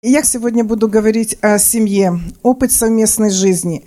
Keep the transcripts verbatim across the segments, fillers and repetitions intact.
Я сегодня буду говорить о семье, опыт совместной жизни.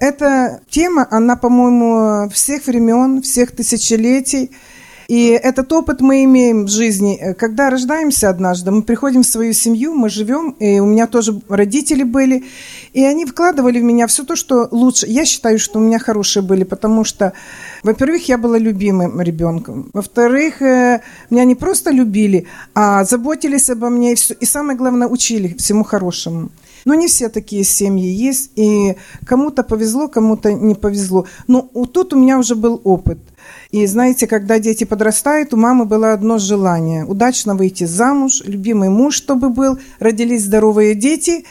Эта тема, она, по-моему, всех времен, всех тысячелетий. И этот опыт мы имеем в жизни. Когда рождаемся однажды, мы приходим в свою семью, мы живем, и у меня тоже родители были, и они вкладывали в меня все то, что лучше. Я считаю, что у меня хорошие были, потому что, во-первых, я была любимым ребенком. Во-вторых, меня не просто любили, а заботились обо мне, и, все, и самое главное, учили всему хорошему. Но не все такие семьи есть, и кому-то повезло, кому-то не повезло. Но тут у меня уже был опыт. И знаете, когда дети подрастают, у мамы было одно желание – удачно выйти замуж, любимый муж, чтобы был, родились здоровые дети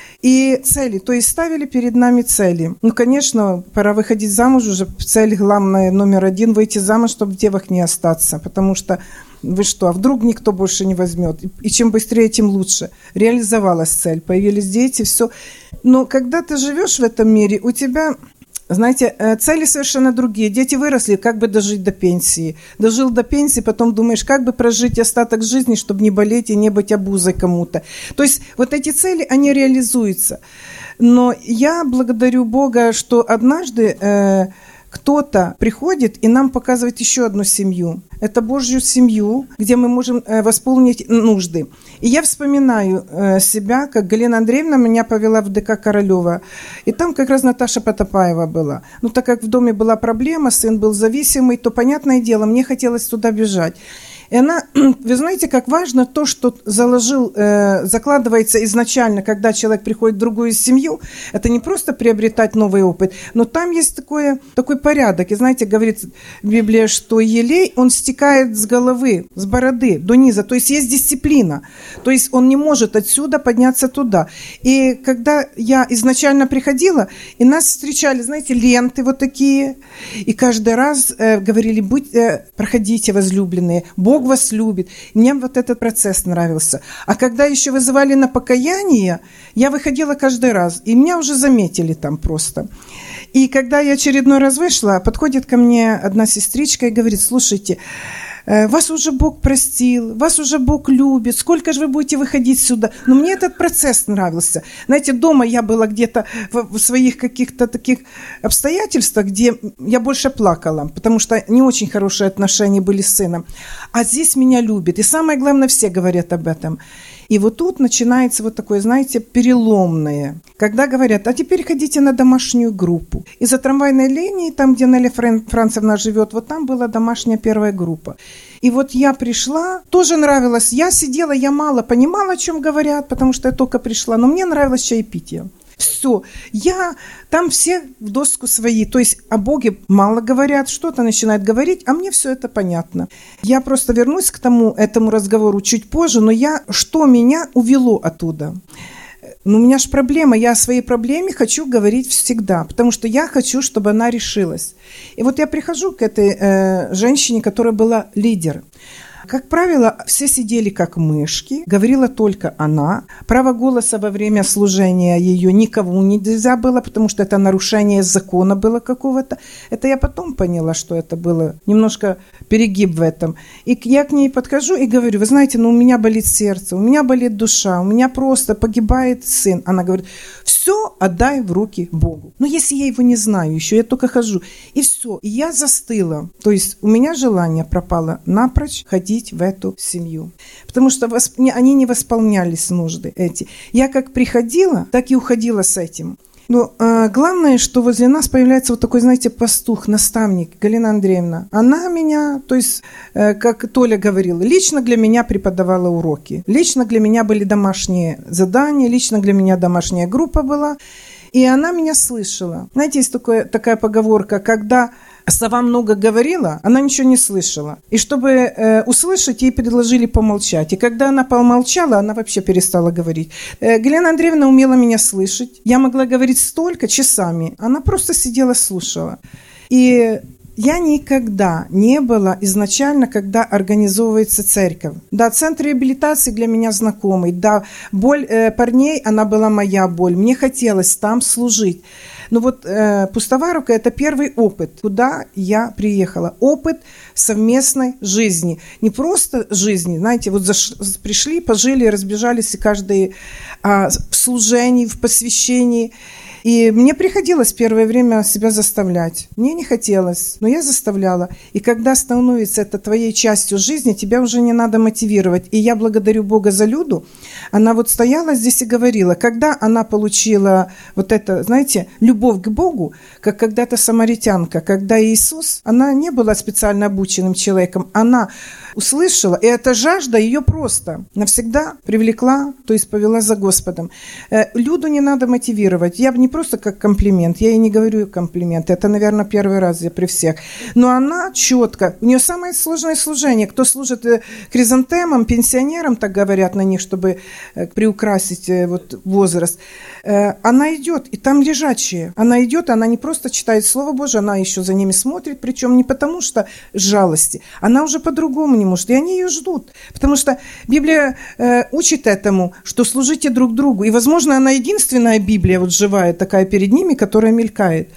и цели. То есть ставили перед нами цели. Ну, конечно, пора выходить замуж уже. Цель главная, номер один – выйти замуж, чтобы в девах не остаться. Потому что вы что, а вдруг никто больше не возьмет? И чем быстрее, тем лучше. Реализовалась цель, появились дети, все. Но когда ты живешь в этом мире, у тебя... Знаете, цели совершенно другие. Дети выросли, как бы дожить до пенсии. Дожил до пенсии, потом думаешь, как бы прожить остаток жизни, чтобы не болеть и не быть обузой кому-то. То есть вот эти цели, они реализуются. Но я благодарю Бога, что однажды э, кто-то приходит и нам показывает еще одну семью. Это Божью семью, где мы можем э, восполнить нужды. И я вспоминаю э, себя, как Галина Андреевна меня повела в ДК Королева. И там как раз Наташа Потопаева была. Ну, так как в доме была проблема, сын был зависимый, то, понятное дело, мне хотелось туда бежать. И она, вы знаете, как важно то, что заложил, э, закладывается изначально, когда человек приходит в другую семью, это не просто приобретать новый опыт, но там есть такое, такой порядок. И знаете, говорит Библия, что елей, он стекает с головы, с бороды до низа, то есть есть дисциплина, то есть он не может отсюда подняться туда. И когда я изначально приходила, и нас встречали, знаете, ленты вот такие, и каждый раз э, говорили, будь, э, проходите, возлюбленные, Бог вас любит. Мне вот этот процесс нравился. А когда еще вызывали на покаяние, я выходила каждый раз, и меня уже заметили там просто. И когда я очередной раз вышла, подходит ко мне одна сестричка и говорит, слушайте, вас уже Бог простил, вас уже Бог любит, сколько же вы будете выходить сюда? Но мне этот процесс нравился. Знаете, дома я была где-то в своих каких-то таких обстоятельствах, где я больше плакала, потому что не очень хорошие отношения были с сыном. А здесь меня любят. И самое главное, все говорят об этом. И вот тут начинается вот такое, знаете, переломное. Когда говорят, а теперь ходите на домашнюю группу. И за трамвайной линией, там, где Неля Францевна живет, вот там была домашняя первая группа. И вот я пришла, тоже нравилось. Я сидела, я мало понимала, о чем говорят, потому что я только пришла. Но мне нравилось чаепитие. Все, я, там все в доску свои, то есть о Боге мало говорят, что-то начинают говорить, а мне все это понятно. Я просто вернусь к тому, этому разговору чуть позже, но я, что меня увело оттуда? Ну, у меня же проблема, я о своей проблеме хочу говорить всегда, потому что я хочу, чтобы она решилась. И вот я прихожу к этой э, женщине, которая была лидер. Как правило, все сидели как мышки, говорила только она. Право голоса во время служения ее никому нельзя было, потому что это нарушение закона было какого-то. Это я потом поняла, что это было немножко перегиб в этом. И я к ней подхожу и говорю, вы знаете, ну у меня болит сердце, у меня болит душа, у меня просто погибает сын. Она говорит, все отдай в руки Богу. Но если я его не знаю еще, я только хожу. И все, и я застыла. То есть у меня желание пропало напрочь ходить в эту семью. Потому что восп... они не восполнялись нужды эти. Я как приходила, так и уходила с этим. Но э, главное, что возле нас появляется вот такой, знаете, пастух, наставник, Галина Андреевна. Она меня, то есть, э, как Толя говорила, лично для меня преподавала уроки. Лично для меня были домашние задания, лично для меня домашняя группа была. И она меня слышала. Знаете, есть такое, такая поговорка, когда сова много говорила, она ничего не слышала. И чтобы э, услышать, ей предложили помолчать. И когда она помолчала, она вообще перестала говорить. Э, Галина Андреевна умела меня слышать. Я могла говорить столько, часами. Она просто сидела, слушала. И я никогда не была изначально, когда организовывается церковь. Да, центр реабилитации для меня знакомый. Да, боль э, парней, она была моя боль. Мне хотелось там служить. Но вот э, Пустоваровка – это первый опыт, куда я приехала. Опыт совместной жизни. Не просто жизни, знаете, вот заш... пришли, пожили, разбежались, и каждый а, в служении, в посвящении. И мне приходилось первое время себя заставлять. Мне не хотелось, но я заставляла. И когда становится это твоей частью жизни, тебя уже не надо мотивировать. И я благодарю Бога за Люду. Она вот стояла здесь и говорила, когда она получила вот это, знаете, любовь к Богу, как когда-то самаритянка, когда Иисус, она не была специально обученным человеком, она услышала, и эта жажда ее просто навсегда привлекла, то есть повела за Господом. Люду не надо мотивировать. Я бы не просто как комплимент, я ей не говорю комплимент, это, наверное, первый раз я при всех. Но она четко, у нее самое сложное служение. Кто служит хризантемам, пенсионерам, так говорят на них, чтобы приукрасить вот возраст, она идет, и там лежачие. Она идет, она не просто читает Слово Божие, она еще за ними смотрит, причем не потому что жалости, она уже по-другому не может, и они ее ждут. Потому что Библия э, учит этому, что служите друг другу. И, возможно, она единственная Библия вот живая такая перед ними, которая мелькает.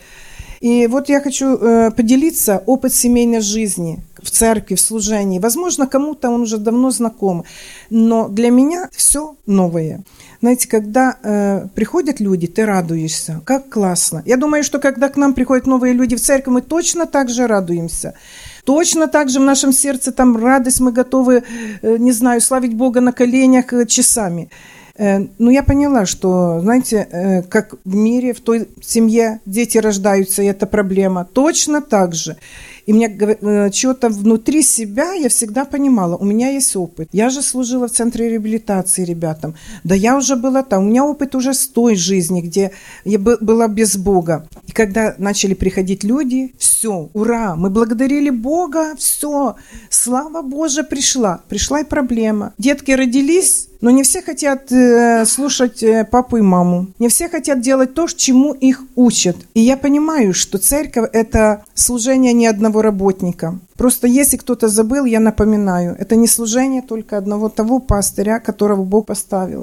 И вот я хочу э, поделиться опыт семейной жизни в церкви, в служении. Возможно, кому-то он уже давно знаком, но для меня все новое. Знаете, когда э, приходят люди, ты радуешься. Как классно. Я думаю, что когда к нам приходят новые люди в церковь, мы точно так же радуемся. Точно так же в нашем сердце там радость, мы готовы, э, не знаю, славить Бога на коленях э, часами. Э, но я поняла, что, знаете, э, как в мире, в той семье дети рождаются, и это проблема. Точно так же. И мне э, что-то внутри себя я всегда понимала, у меня есть опыт. Я же служила в центре реабилитации ребятам. Да я уже была там. У меня опыт уже с той жизни, где я была без Бога. И когда начали приходить люди, все, ура, мы благодарили Бога, все, слава Божия пришла. Пришла и проблема. Детки родились, но не все хотят э, слушать э, папу и маму. Не все хотят делать то, чему их учат. И я понимаю, что церковь – это служение не одного работника. Просто если кто-то забыл, я напоминаю, это не служение только одного того пастыря, которого Бог поставил.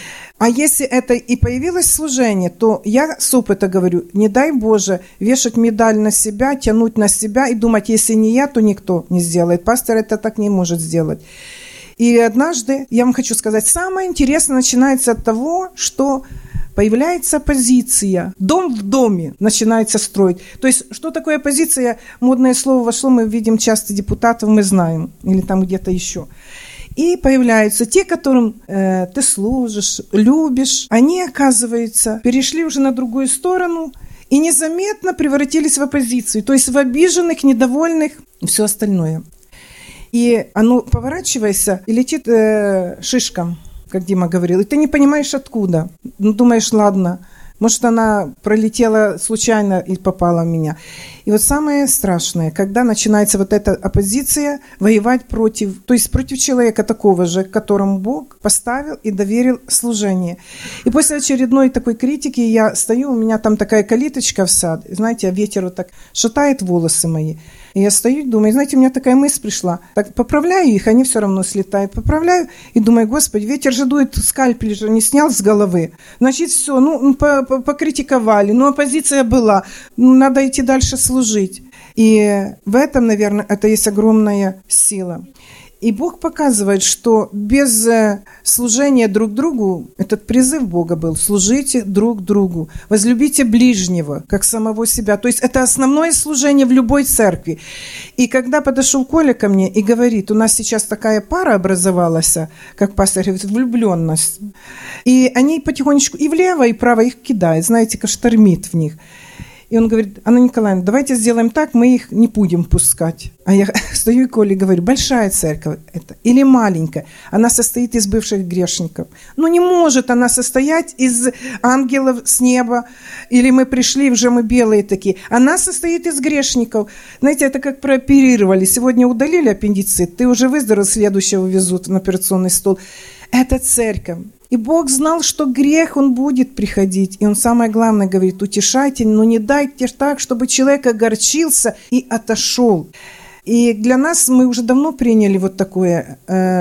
А если это и появилось служение, то я с опыта говорю, не дай Боже вешать медаль на себя, тянуть на себя и думать, если не я, то никто не сделает. Пастор это так не может сделать. И однажды, я вам хочу сказать, самое интересное начинается от того, что появляется оппозиция. Дом в доме начинается строить. То есть, что такое оппозиция? Модное слово вошло, мы видим часто депутатов, мы знаем. Или там где-то еще. И появляются те, которым э, ты служишь, любишь. Они, оказывается, перешли уже на другую сторону и незаметно превратились в оппозицию. То есть, в обиженных, недовольных и все остальное. И оно, поворачивайся, и летит э, шишка, как Дима говорил, и ты не понимаешь откуда. Ну, думаешь, ладно, может, она пролетела случайно и попала в меня. И вот самое страшное, когда начинается вот эта оппозиция воевать против, то есть против человека такого же, которому Бог поставил и доверил служение. И после очередной такой критики я стою, у меня там такая калиточка в сад, знаете, ветер вот так шатает волосы мои. И я стою и думаю, знаете, у меня такая мысль пришла. Так поправляю их, они все равно слетают. Поправляю и думаю, Господи, ветер же дует, скальпель же не снял с головы. Значит, все, ну, покритиковали, ну, оппозиция была, ну, надо идти дальше служить. И в этом, наверное, это есть огромная сила. И Бог показывает, что без служения друг другу, этот призыв Бога был, служите друг другу, возлюбите ближнего, как самого себя. То есть это основное служение в любой церкви. И когда подошел Коля ко мне и говорит, у нас сейчас такая пара образовалась, как пастор говорит, влюбленность. И они потихонечку и влево, и вправо их кидают, знаете, как штормит в них. И он говорит, Анна Николаевна, давайте сделаем так, мы их не будем пускать. А я стою и Коле говорю, большая церковь это или маленькая, она состоит из бывших грешников. Ну не может она состоять из ангелов с неба, или мы пришли, уже мы белые такие. Она состоит из грешников. Знаете, это как прооперировали. Сегодня удалили аппендицит, ты уже выздоровел, следующего везут на операционный стол. Это церковь. И Бог знал, что грех, он будет приходить. И он самое главное говорит, утешайте, но не дайте так, чтобы человек огорчился и отошел. И для нас мы уже давно приняли вот такое,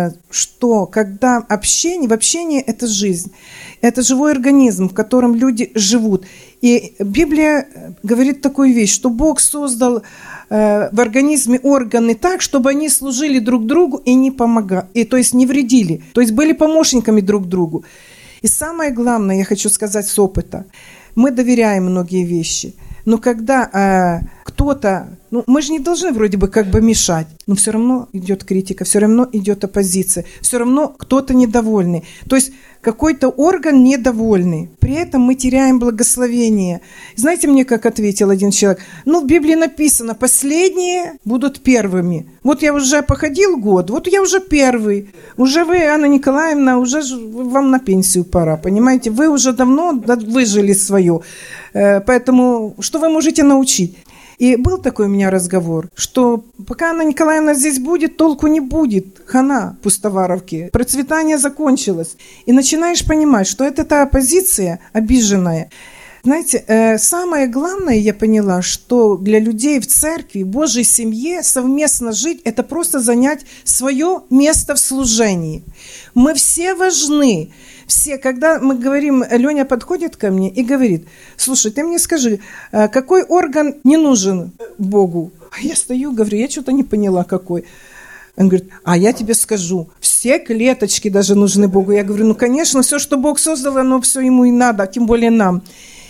что когда общение, в общении это жизнь, это живой организм, в котором люди живут. И Библия говорит такую вещь, что Бог создал в организме органы так, чтобы они служили друг другу и не помогали, и, то есть не вредили, то есть были помощниками друг другу. И самое главное, я хочу сказать с опыта, мы доверяем многие вещи, но когда э, кто-то, ну мы же не должны вроде бы как бы мешать, но все равно идет критика, все равно идет оппозиция, все равно кто-то недовольный. То есть какой-то орган недовольный. При этом мы теряем благословение. Знаете, мне как ответил один человек? Ну, в Библии написано, последние будут первыми. Вот я уже походил год, вот я уже первый. Уже вы, Анна Николаевна, уже вам на пенсию пора, понимаете? Вы уже давно выжили свое. Поэтому что вы можете научить? И был такой у меня разговор, что пока Анна Николаевна здесь будет, толку не будет. Хана Пустоваровки. Процветание закончилось. И начинаешь понимать, что это та оппозиция обиженная. Знаете, самое главное, я поняла, что для людей в церкви, в Божьей семье совместно жить – это просто занять свое место в служении. Мы все важны. Все, когда мы говорим, Леня подходит ко мне и говорит, слушай, ты мне скажи, какой орган не нужен Богу? А я стою, говорю, я что-то не поняла, какой. Он говорит, а я тебе скажу, все клеточки даже нужны Богу. Я говорю, ну, конечно, все, что Бог создал, оно все ему и надо, тем более нам.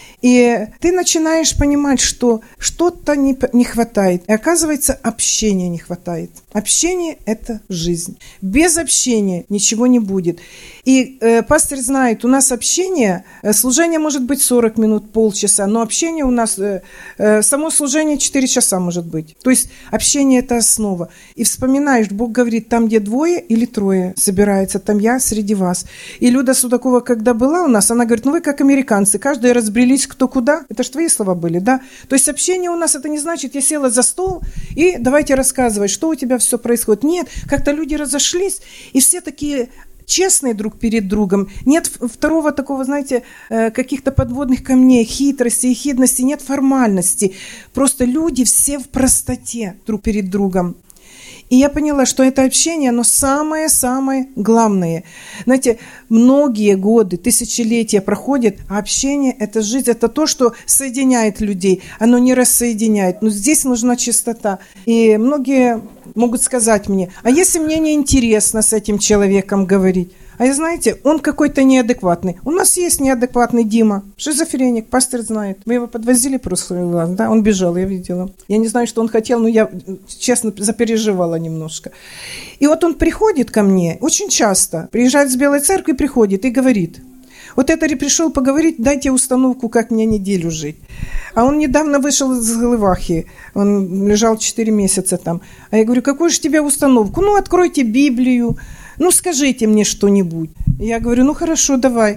И ты начинаешь понимать, что что-то не, не хватает. И оказывается, общения не хватает. Общение – это жизнь. Без общения ничего не будет. И э, пастор знает, у нас общение, э, служение может быть сорок минут, полчаса, но общение у нас, э, э, само служение четыре часа может быть. То есть общение – это основа. И вспоминаешь, Бог говорит, там, где двое или трое собираются, там я среди вас. И Люда Судакова, когда была у нас, она говорит, ну вы как американцы, каждый разбрелись кто куда. Это же твои слова были, да? То есть общение у нас, это не значит, я села за стол и давайте рассказывать, что у тебя все происходит. Нет, как-то люди разошлись, и все такие честные друг перед другом. Нет второго такого, знаете, каких-то подводных камней, хитрости и хитрости, нет формальности. Просто люди все в простоте друг перед другом. И я поняла, что это общение, оно самое-самое главное. Знаете, многие годы, тысячелетия проходят, а общение – это жизнь, это то, что соединяет людей, оно не рассоединяет. Но здесь нужна чистота. И многие могут сказать мне, а если мне неинтересно с этим человеком говорить? А знаете, он какой-то неадекватный. У нас есть неадекватный Дима, шизофреник, пастор знает. Вы его подвозили в прошлый раз, да? Он бежал, я видела. Я не знаю, что он хотел, но я, честно, запереживала немножко. И вот он приходит ко мне, очень часто, приезжает с Белой Церкви, приходит и говорит, вот это пришел поговорить, дайте установку, как мне неделю жить. А он недавно вышел из Глывахи, он лежал четыре месяца там. А я говорю, какую же тебе установку? Ну, откройте Библию. Ну, скажите мне что-нибудь. Я говорю, ну, хорошо, давай.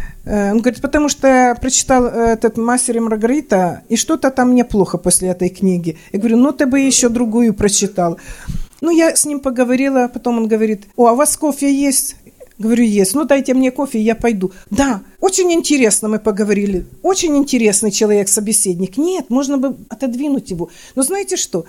Он говорит, потому что я прочитал этот «Мастер и Маргарита», и что-то там мне плохо после этой книги. Я говорю, ну, ты бы еще другую прочитал. Ну, я с ним поговорила, потом он говорит, о, а у вас кофе есть? Говорю, есть. Ну, дайте мне кофе, я пойду. Да, очень интересно мы поговорили. Очень интересный человек, собеседник. Нет, можно бы отодвинуть его. Но знаете что?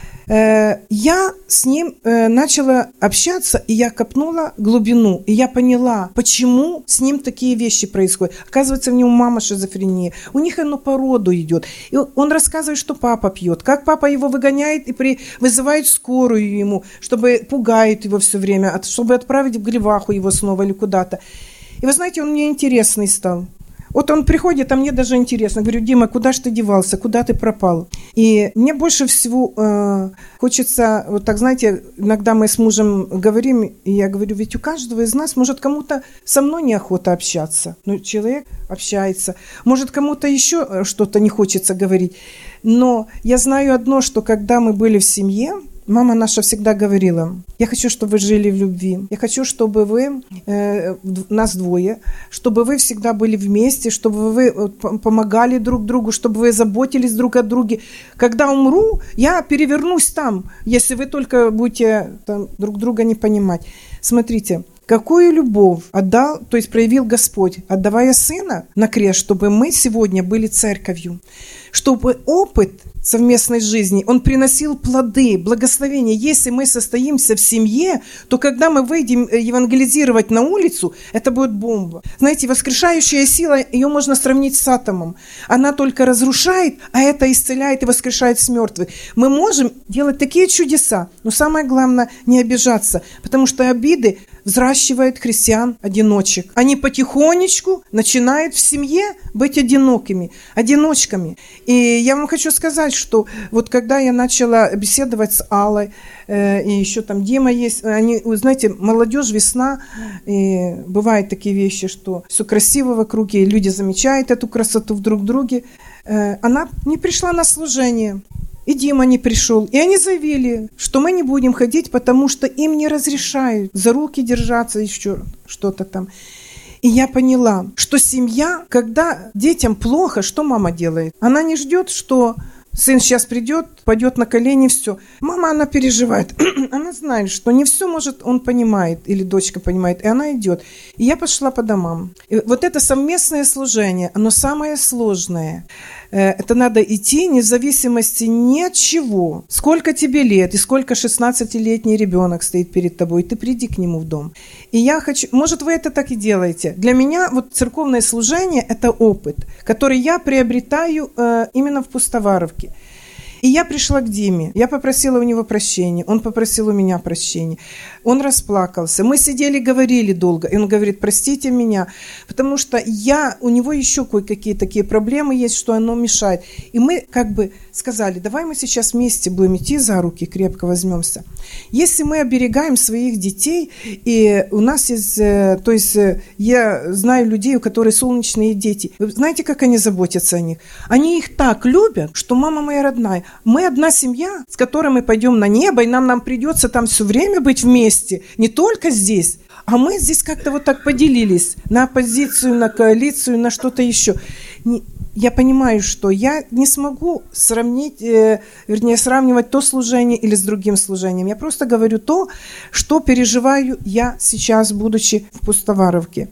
Я с ним начала общаться, и я копнула глубину, и я поняла, почему с ним такие вещи происходят. Оказывается, у него мама шизофрения, у них оно по роду идет. И он рассказывает, что папа пьет, как папа его выгоняет и при... вызывает скорую ему, чтобы пугает его все время, чтобы отправить в Глеваху его снова или куда-то. И вы знаете, он мне интересный стал. Вот он приходит, а мне даже интересно. Говорю, Дима, куда же ты девался, куда ты пропал? И мне больше всего э, хочется, вот так, знаете, иногда мы с мужем говорим, и я говорю, ведь у каждого из нас, может, кому-то со мной неохота общаться. Но человек общается. Может, кому-то еще что-то не хочется говорить. Но я знаю одно, что когда мы были в семье, мама наша всегда говорила, я хочу, чтобы вы жили в любви, я хочу, чтобы вы, э, нас двое, чтобы вы всегда были вместе, чтобы вы помогали друг другу, чтобы вы заботились друг о друге. Когда умру, я перевернусь там, если вы только будете там, друг друга не понимать. Смотрите, какую любовь отдал, то есть проявил Господь, отдавая Сына на крест, чтобы мы сегодня были церковью, чтобы опыт совместной жизни, он приносил плоды, благословения. Если мы состоимся в семье, то когда мы выйдем евангелизировать на улицу, это будет бомба. Знаете, воскрешающая сила, ее можно сравнить с атомом. Она только разрушает, а это исцеляет и воскрешает с мертвых. Мы можем делать такие чудеса, но самое главное не обижаться, потому что обиды взращивают христиан-одиночек. Они потихонечку начинают в семье быть одинокими, одиночками. И я вам хочу сказать, что вот когда я начала беседовать с Аллой, э, и еще там Дима есть, они, вы знаете, молодежь, весна, и бывают такие вещи, что все красиво вокруг, и люди замечают эту красоту в друг друге. Э, она не пришла на служение. И Дима не пришел. И они заявили, что мы не будем ходить, потому что им не разрешают за руки держаться, еще что-то там. И я поняла, что семья, когда детям плохо, что мама делает? Она не ждет, что сын сейчас придет, пойдет на колени, все. Мама, она переживает. Она знает, что не все может, он понимает, или дочка понимает, и она идет. И я пошла по домам. И вот это совместное служение, оно самое сложное. Это надо идти, не в зависимости ни от чего. Сколько тебе лет, и сколько шестнадцатилетний ребенок стоит перед тобой, ты приди к нему в дом. И я хочу, может, вы это так и делаете. Для меня вот церковное служение – это опыт, который я приобретаю э, именно в Пустоваровке. И я пришла к Диме, я попросила у него прощения, он попросил у меня прощения. Он расплакался. Мы сидели, говорили долго, и он говорит: простите меня, потому что я, у него еще кое-какие такие проблемы есть, что оно мешает. И мы как бы сказали: давай мы сейчас вместе будем идти за руки, крепко возьмемся. Если мы оберегаем своих детей, и у нас есть, то есть я знаю людей, у которых солнечные дети, вы знаете, как они заботятся о них? Они их так любят, что мама моя родная. Мы одна семья, с которой мы пойдем на небо, и нам, нам придется там все время быть вместе, не только здесь, а мы здесь как-то вот так поделились на оппозицию, на коалицию, на что-то еще. Я понимаю, что я не смогу сравнить, э, вернее, сравнивать то служение или с другим служением. Я просто говорю то, что переживаю я сейчас, будучи в Пустоваровке.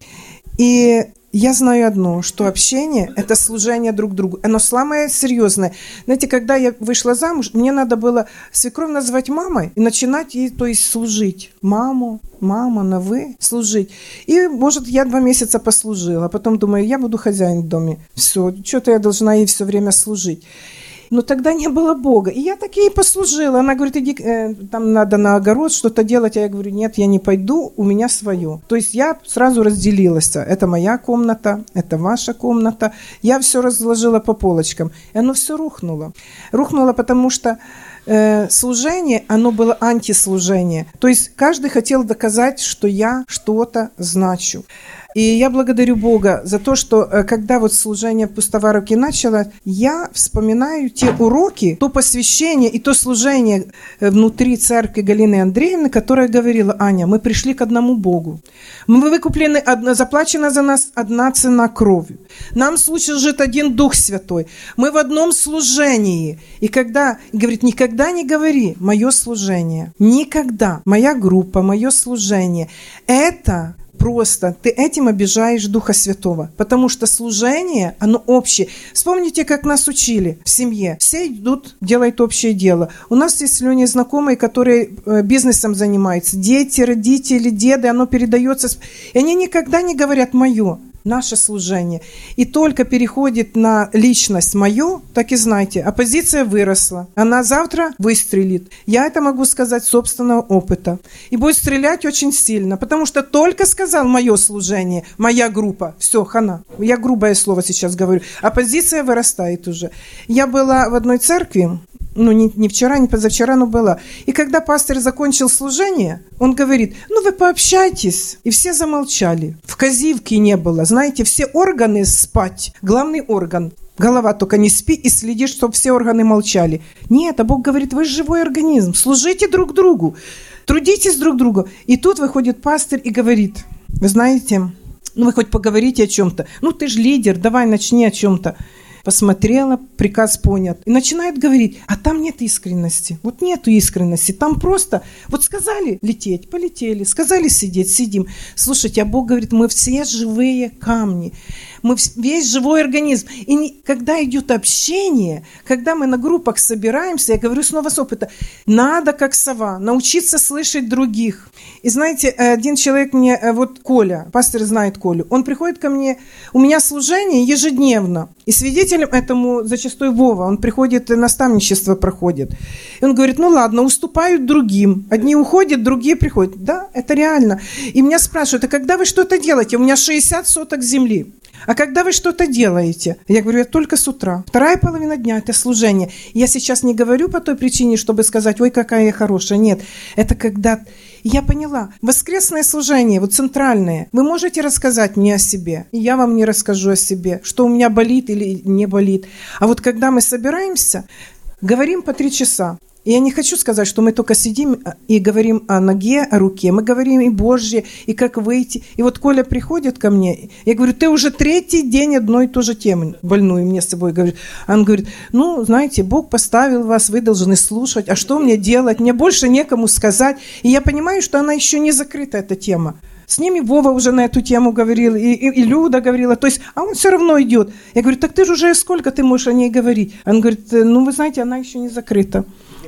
И я знаю одно, что общение – это служение друг другу. Оно самое серьезное. Знаете, когда я вышла замуж, мне надо было свекровь назвать мамой и начинать ей, то есть, служить. Маму, мама, на вы, служить. И, может, я два месяца послужила. Потом думаю, я буду хозяин в доме. Все, что-то я должна ей все время служить. Но тогда не было Бога. И я так ей послужила. Она говорит: иди, э, там надо на огород что-то делать. А я говорю: нет, я не пойду, у меня свое. То есть я сразу разделилась. Это моя комната, это ваша комната. Я все разложила по полочкам. И оно все рухнуло. Рухнуло, потому что э, служение, оно было антислужение. То есть каждый хотел доказать, что я что-то значу. И я благодарю Бога за то, что когда вот служение в Пустоваровке начало, я вспоминаю те уроки, то посвящение и то служение внутри церкви Галины Андреевны, которая говорила: Аня, мы пришли к одному Богу. Мы выкуплены, заплачена за нас одна цена кровью. Нам служит один Дух Святой. Мы в одном служении. И когда, говорит, никогда не говори «мое служение». Никогда. Моя группа, мое служение. Это... Просто ты этим обижаешь Духа Святого, потому что служение, оно общее. Вспомните, как нас учили в семье. Все идут, делают общее дело. У нас есть с Леней знакомые, которые бизнесом занимаются. Дети, родители, деды, оно передается. И они никогда не говорят «моё». Наше служение. И только переходит на личность мою, так и знайте, оппозиция выросла. Она завтра выстрелит. Я это могу сказать с собственного опыта. И будет стрелять очень сильно, потому что только сказал мое служение, моя группа, все, хана. Я грубое слово сейчас говорю. Оппозиция вырастает уже. Я была в одной церкви, ну, не, не вчера, не позавчера, но была. И когда пастор закончил служение, он говорит: ну, вы пообщайтесь. И все замолчали. В казивке не было. Знаете, все органы спать. Главный орган. Голова только не спи и следи, чтобы все органы молчали. Нет, а Бог говорит: вы же живой организм. Служите друг другу. Трудитесь друг другу. И тут выходит пастор и говорит: вы знаете, ну, вы хоть поговорите о чем-то. Ну, ты же лидер, давай начни о чем-то. посмотрела, приказ понят. И начинает говорить, а там нет искренности. Вот нету искренности. Там просто, вот сказали лететь, полетели. Сказали сидеть, сидим. Слушайте, а Бог говорит, мы все живые камни. Мы весь живой организм. И не, когда идет общение, когда мы на группах собираемся, я говорю снова с опыта, надо, как сова, научиться слышать других. И знаете, один человек мне, вот Коля, пастор знает Колю, он приходит ко мне, у меня служение ежедневно. И свидетелем этому зачастую Вова, он приходит, наставничество проходит. И он говорит, ну ладно, уступают другим. Одни уходят, другие приходят. Да, это реально. И меня спрашивают, а когда вы что-то делаете? У меня шестьдесят соток земли. А когда вы что-то делаете? Я говорю, я только с утра. Вторая половина дня – это служение. Я сейчас не говорю по той причине, чтобы сказать, ой, какая я хорошая. Нет, это когда... Я поняла. Воскресное служение, вот центральное. Вы можете рассказать мне о себе, и я вам не расскажу о себе, что у меня болит или не болит. А вот когда мы собираемся, говорим по три часа. И я не хочу сказать, что мы только сидим и говорим о ноге, о руке. Мы говорим и Божье, и как выйти. И вот Коля приходит ко мне, я говорю, ты уже третий день одной и ту же тему больную мне с собой говорит. Он говорит, ну, знаете, Бог поставил вас, вы должны слушать. А что мне делать? Мне больше некому сказать. И я понимаю, что она еще не закрыта, эта тема. С ними Вова уже на эту тему говорил, и, и, и Люда говорила, то есть, а он все равно идет. Я говорю, так ты же уже сколько ты можешь о ней говорить? Он говорит, ну, вы знаете, она еще не закрыта.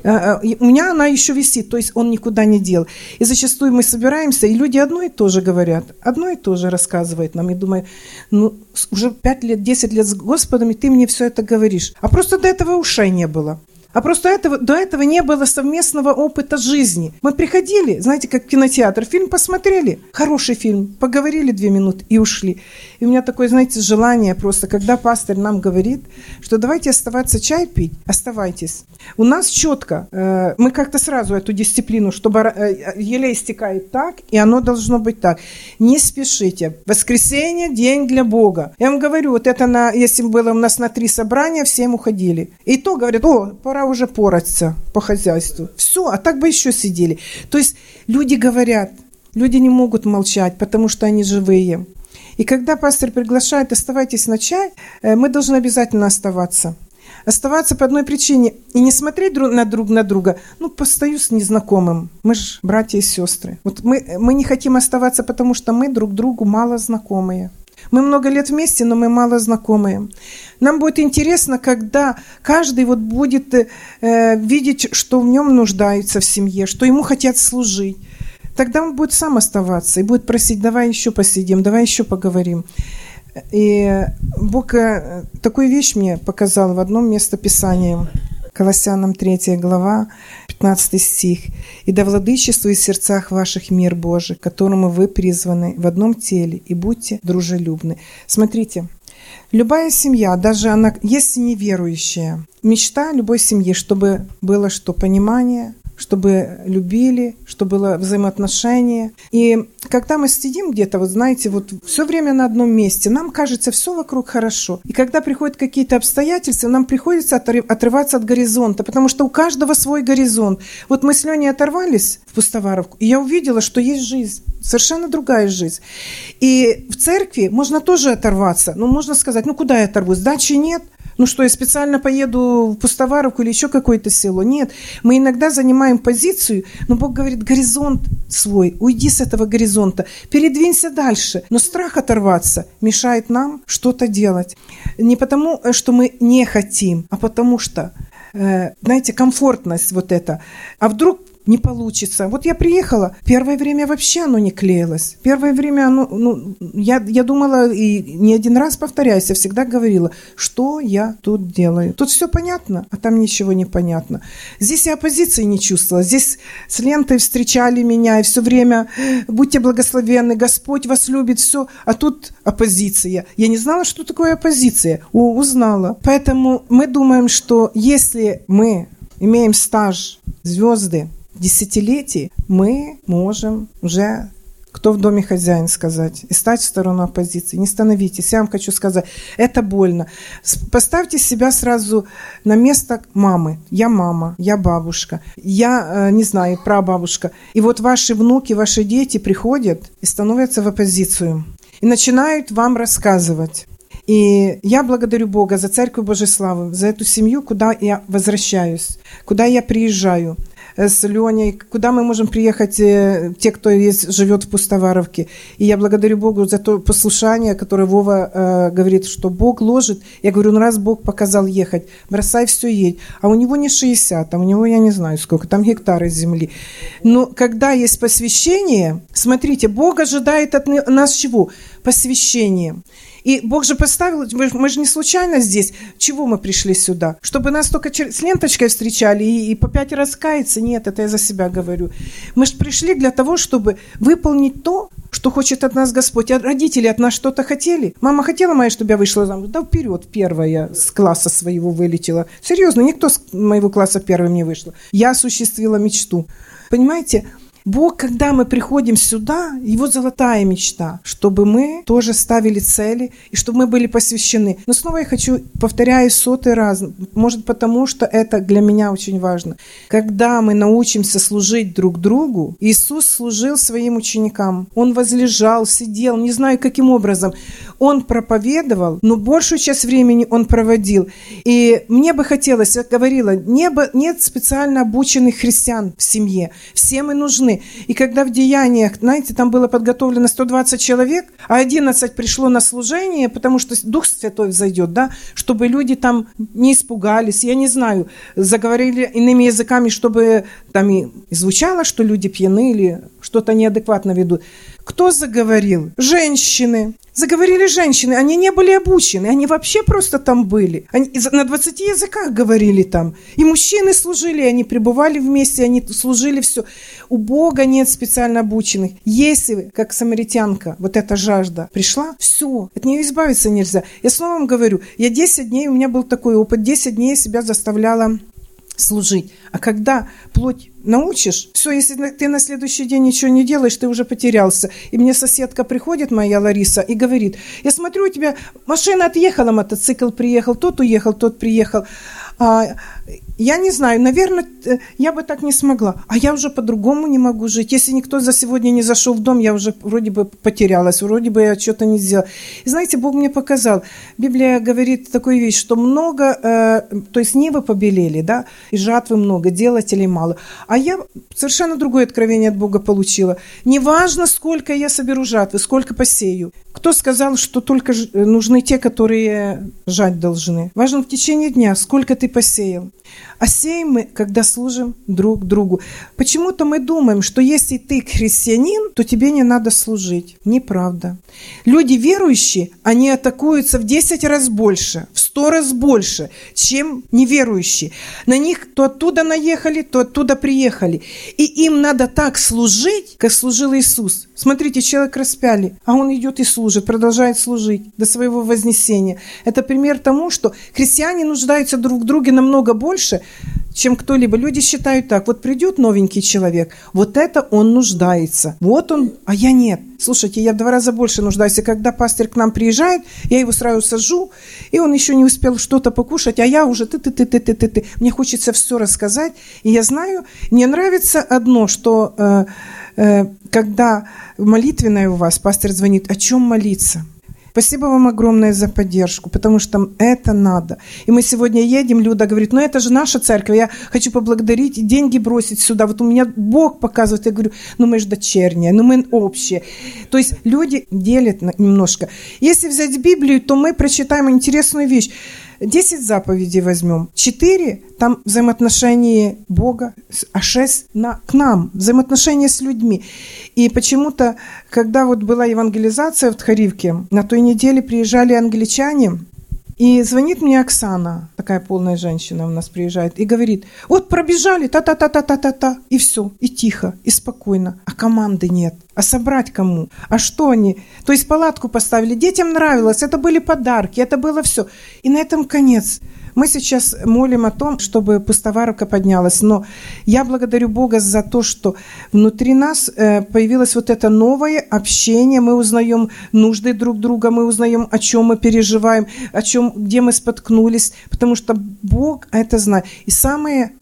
У меня она еще висит, то есть он никуда не дел. И зачастую мы собираемся, и люди одно и то же говорят, одно и то же рассказывают нам. И думаю, ну, уже пять лет, десять лет с Господом, и ты мне все это говоришь. А просто до этого ушей не было. А просто этого, до этого не было совместного опыта жизни. Мы приходили, знаете, как в кинотеатр, фильм посмотрели, хороший фильм, поговорили две минуты и ушли. И у меня такое, знаете, желание просто, когда пастор нам говорит, что давайте оставаться чай пить, оставайтесь. У нас четко, э, мы как-то сразу эту дисциплину, чтобы э, елей стекает так, и оно должно быть так. Не спешите. Воскресенье – день для Бога. Я вам говорю, вот это, на, если было у нас на три собрания, всем уходили. И то говорят, о, пора уже пораться по хозяйству. Все, а так бы еще сидели. То есть люди говорят, люди не могут молчать, потому что они живые. И когда пастор приглашает, оставайтесь на чай, мы должны обязательно оставаться. Оставаться по одной причине и не смотреть друг на друг на друга. Ну, постою с незнакомым. Мы же братья и сестры. Вот мы, мы не хотим оставаться, потому что мы друг другу мало знакомые. Мы много лет вместе, но мы мало знакомые. Нам будет интересно, когда каждый вот будет э, видеть, что в нем нуждаются в семье, что ему хотят служить. Тогда он будет сам оставаться и будет просить, давай еще посидим, давай еще поговорим. И Бог э, такую вещь мне показал в одном местописании. Колоссянам третья глава, пятнадцатый стих. «И да владычествует в сердцах ваших мир Божий, к которому вы призваны в одном теле, и будьте дружелюбны». Смотрите, любая семья, даже она, если неверующая, мечта любой семьи, чтобы было что? Понимание, чтобы любили, чтобы было взаимоотношение. И когда мы сидим где-то, вот знаете, вот все время на одном месте, нам кажется, все вокруг хорошо. И когда приходят какие-то обстоятельства, нам приходится отрываться от горизонта, потому что у каждого свой горизонт. Вот мы с Леней оторвались в Пустоваровку, и я увидела, что есть жизнь, совершенно другая жизнь. И в церкви можно тоже оторваться. Ну, можно сказать, ну, куда я оторвусь? Дачи нет. Ну что, я специально поеду в Пустоваровку или еще какое-то село? Нет, мы иногда занимаем позицию, но Бог говорит, горизонт свой, уйди с этого горизонта, передвинься дальше. Но страх оторваться мешает нам что-то делать. Не потому, что мы не хотим, а потому что, э, знаете, комфортность вот эта. А вдруг не получится. Вот я приехала, первое время вообще оно не клеилось. Первое время оно, ну, я, я думала, и не один раз повторяюсь, я всегда говорила, что я тут делаю. Тут все понятно, а там ничего не понятно. Здесь я оппозиции не чувствовала. Здесь с лентой встречали меня, и все время будьте благословенны, Господь вас любит, все. А тут оппозиция. Я не знала, что такое оппозиция. О, узнала. Поэтому мы думаем, что если мы имеем стаж, звезды, десятилетий, мы можем уже, кто в доме хозяин, сказать, и стать в сторону оппозиции. Не становитесь. Я вам хочу сказать, это больно. Поставьте себя сразу на место мамы. Я мама, я бабушка, я, не знаю, прабабушка. И вот ваши внуки, ваши дети приходят и становятся в оппозицию. И начинают вам рассказывать. И я благодарю Бога за Церковь Божьей Славы, за эту семью, куда я возвращаюсь, куда я приезжаю с Леней, куда мы можем приехать, те, кто есть, живет в Пустоваровке. И я благодарю Богу за то послушание, которое Вова э, говорит, что Бог ложит. Я говорю, ну раз Бог показал ехать, бросай все, едь. А у него не шестьдесят, а у него я не знаю сколько, там гектары земли. Но когда есть посвящение, смотрите, Бог ожидает от нас чего? Посвящение. И Бог же поставил, мы же не случайно здесь. Чего мы пришли сюда? Чтобы нас только с ленточкой встречали и, и по пять раз каяться? Нет, это я за себя говорю. Мы же пришли для того, чтобы выполнить то, что хочет от нас Господь. А родители от нас что-то хотели? Мама хотела моя, чтобы я вышла замуж? Да вперед, первая с класса своего вылетела. Серьезно, никто с моего класса первым не вышла. Я осуществила мечту. Понимаете? Бог, когда мы приходим сюда, Его золотая мечта, чтобы мы тоже ставили цели и чтобы мы были посвящены. Но снова я хочу, повторяю сотый раз, может потому, что это для меня очень важно. Когда мы научимся служить друг другу, Иисус служил своим ученикам. Он возлежал, сидел, не знаю каким образом. Он проповедовал, но большую часть времени Он проводил. И мне бы хотелось, я говорила, небо, нет специально обученных христиан в семье. Все мы нужны. И когда в Деяниях, знаете, там было подготовлено сто двадцать человек, а одиннадцать пришло на служение, потому что Дух Святой взойдет, да, чтобы люди там не испугались, я не знаю, заговорили иными языками, чтобы там и звучало, что люди пьяны или что-то неадекватно ведут. Кто заговорил? Женщины. Заговорили женщины, они не были обучены, они вообще просто там были. Они на двадцати языках говорили там. И мужчины служили, они пребывали вместе, они служили все. У Бога нет специально обученных. Если, как самаритянка, вот эта жажда пришла, все, от нее избавиться нельзя. Я снова вам говорю, я десять дней, у меня был такой опыт, десять дней я себя заставляла служить. А когда плоть научишь, все, если ты на следующий день ничего не делаешь, ты уже потерялся. И мне соседка приходит, моя Лариса, и говорит, я смотрю, у тебя машина отъехала, мотоцикл приехал, тот уехал, тот приехал. А, я не знаю, наверное, я бы так не смогла. А я уже по-другому не могу жить. Если никто за сегодня не зашел в дом, я уже вроде бы потерялась, вроде бы я что-то не сделала. И знаете, Бог мне показал. Библия говорит такую вещь, что много, э, то есть небо побелели, да, и жатвы много, делателей мало. А я совершенно другое откровение от Бога получила. Неважно, сколько я соберу жатвы, сколько посею. Кто сказал, что только нужны те, которые жать должны? Важно в течение дня, сколько ты посеял. А сеем мы, когда служим друг другу. Почему-то мы думаем, что если ты христианин, то тебе не надо служить. Неправда. Люди верующие, они атакуются в десять раз больше, в сто раз больше, чем неверующие. На них то оттуда наехали, то оттуда приехали. И им надо так служить, как служил Иисус. Смотрите, человек распяли, а он идет и служит, продолжает служить до своего вознесения. Это пример тому, что христиане нуждаются друг в друге намного больше, чем кто-либо. Люди считают так, вот придет новенький человек, вот это он нуждается, вот он, а я нет. Слушайте, я в два раза больше нуждаюсь, и когда пастырь к нам приезжает, я его сразу сажу, и он еще не успел что-то покушать, а я уже ты-ты-ты-ты-ты-ты. Мне хочется все рассказать, и я знаю, мне нравится одно, что э, э, когда молитвенная у вас, пастырь звонит, о чем молиться? Спасибо вам огромное за поддержку, потому что это надо. И мы сегодня едем, Люда говорит, ну это же наша церковь, я хочу поблагодарить и деньги бросить сюда. Вот у меня Бог показывает, я говорю, ну мы же дочерние, ну мы общие. То есть люди делят немножко. Если взять Библию, то мы прочитаем интересную вещь. Десять заповедей возьмем. Четыре там взаимоотношения Бога, а шесть на, к нам, взаимоотношения с людьми. И почему-то, когда вот была евангелизация в Тхаривке, на той неделе приезжали англичане, и звонит мне Оксана, такая полная женщина у нас приезжает, и говорит, вот пробежали, та-та-та-та-та-та-та, и все, и тихо, и спокойно, а команды нет. А собрать кому? А что они? То есть палатку поставили, детям нравилось, это были подарки, это было все. И на этом конец. Мы сейчас молим о том, чтобы Пустоваровка поднялась, но я благодарю Бога за то, что внутри нас появилось вот это новое общение, мы узнаем нужды друг друга, мы узнаем, о чем мы переживаем, о чем, где мы споткнулись, потому что Бог это знает. И самое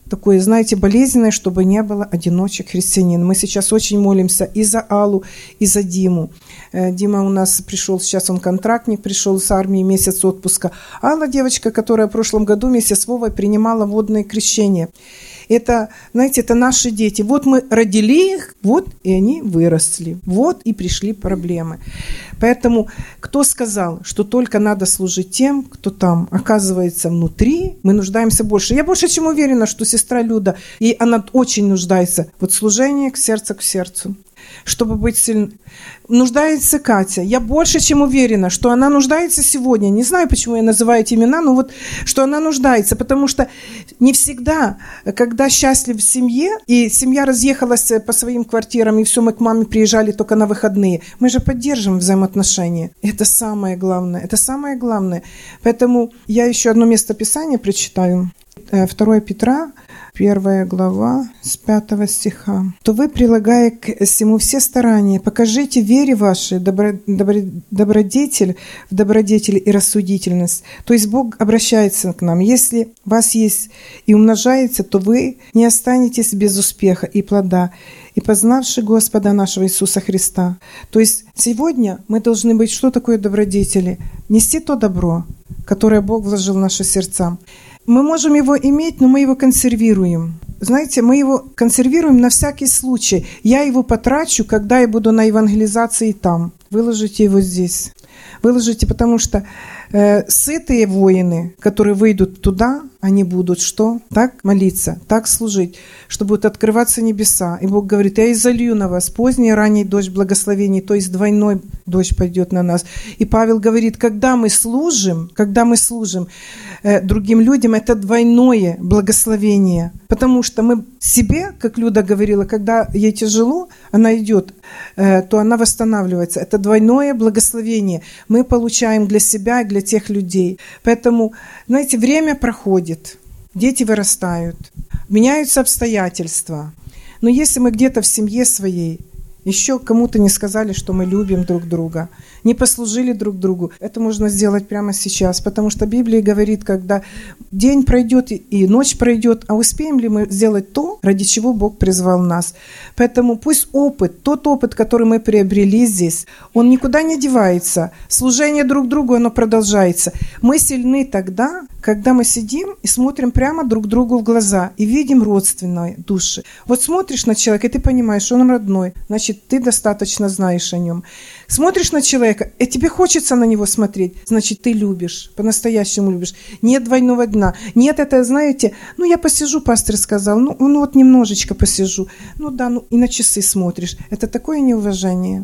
такое, знаете, болезненное, чтобы не было одиночек христианин. Мы сейчас очень молимся и за Аллу, и за Диму. Дима у нас пришел, сейчас он контрактник, пришел с армии, месяц отпуска. Алла девочка, которая в прошлом году вместе с Вовой принимала водное крещение. Это, знаете, это наши дети. Вот мы родили их, вот и они выросли. Вот и пришли проблемы. Поэтому кто сказал, что только надо служить тем, кто там оказывается внутри, мы нуждаемся больше. Я больше чем уверена, что сестра Люда, и она очень нуждается вот служение к сердцу к сердцу, чтобы быть сильной. Нуждается Катя. Я больше чем уверена, что она нуждается сегодня. Не знаю, почему я называю эти имена, но вот, что она нуждается, потому что не всегда, когда счастлив в семье, и семья разъехалась по своим квартирам, и все, мы к маме приезжали только на выходные, мы же поддерживаем взаимоотношения. Это самое главное. Это самое главное. Поэтому я еще одно место Писания прочитаю. второе Петра, первая глава, с пятого стиха. «То вы, прилагая к всему все старания, покажите вере вашей добро, добро, добродетель в добродетель и рассудительность». То есть Бог обращается к нам. Если у вас есть и умножается, то вы не останетесь без успеха и плода, и познавши Господа нашего Иисуса Христа. То есть сегодня мы должны быть, что такое добродетели? Нести то добро, которое Бог вложил в наши сердца. Мы можем его иметь, но мы его консервируем. Знаете, мы его консервируем на всякий случай. Я его потрачу, когда я буду на евангелизации там. Выложите его здесь. Выложите, потому что э, сытые воины, которые выйдут туда, они будут что? Так молиться, так служить, что будут открываться небеса. И Бог говорит: я изолью на вас поздний и ранний дождь благословений, то есть двойной дождь пойдет на нас. И Павел говорит, когда мы служим, когда мы служим э, другим людям, это двойное благословение. Потому что мы себе, как Люда говорила, когда ей тяжело, она идет, э, то она восстанавливается. Это двойное благословение. Мы получаем для себя и для тех людей. Поэтому, знаете, время проходит, дети вырастают, меняются обстоятельства. Но если мы где-то в семье своей еще кому-то не сказали, что мы любим друг друга, не послужили друг другу, это можно сделать прямо сейчас, потому что Библия говорит, когда день пройдет и ночь пройдет, а успеем ли мы сделать то, ради чего Бог призвал нас. Поэтому пусть опыт, тот опыт, который мы приобрели здесь, он никуда не девается. Служение друг другу, оно продолжается. Мы сильны тогда, когда мы сидим и смотрим прямо друг другу в глаза и видим родственные души. Вот смотришь на человека, и ты понимаешь, что он родной, значит, ты достаточно знаешь о нем. Смотришь на человека, и тебе хочется на него смотреть, значит, ты любишь, по-настоящему любишь. Нет двойного дна. Нет, это, знаете, ну, я посижу, пастор сказал, ну, ну вот немножечко посижу. Ну да, ну и на часы смотришь. Это такое неуважение.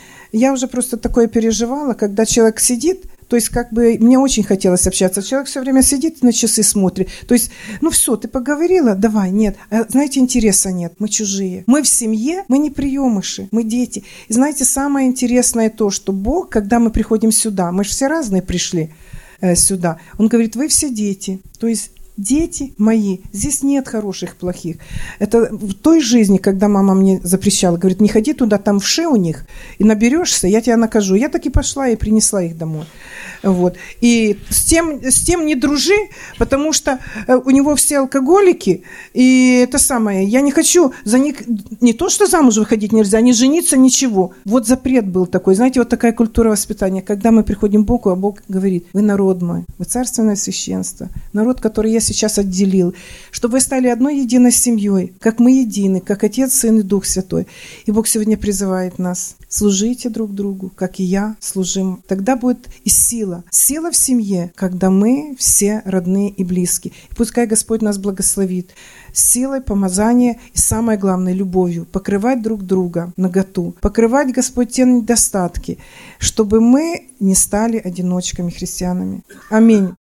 Я уже просто такое переживала, когда человек сидит, то есть как бы мне очень хотелось общаться. Человек все время сидит на часы смотрит. То есть, ну все, ты поговорила, давай, нет. А, знаете, интереса нет, мы чужие. Мы в семье, мы не приемыши, мы дети. И знаете, самое интересное то, что Бог, когда мы приходим сюда, мы же все разные пришли э, сюда, Он говорит, вы все дети. То есть дети мои, здесь нет хороших, плохих. Это в той жизни, когда мама мне запрещала, говорит, не ходи туда, там вши у них, и наберешься, я тебя накажу. Я так и пошла и принесла их домой. Вот. И с тем, с тем не дружи, потому что у него все алкоголики, и это самое, я не хочу за них, не то, что замуж выходить нельзя, не жениться, ничего. Вот запрет был такой, знаете, вот такая культура воспитания, когда мы приходим к Богу, а Бог говорит, вы народ мой, вы царственное священство, народ, который я сейчас отделил, чтобы вы стали одной единой семьей, как мы едины, как Отец, Сын и Дух Святой. И Бог сегодня призывает нас, служите друг другу, как и я служим. Тогда будет и сила. Сила в семье, когда мы все родные и близкие. И пускай Господь нас благословит силой, помазания и, самое главное, любовью. Покрывать друг друга наготу. Покрывать, Господь, те недостатки, чтобы мы не стали одиночками христианами. Аминь.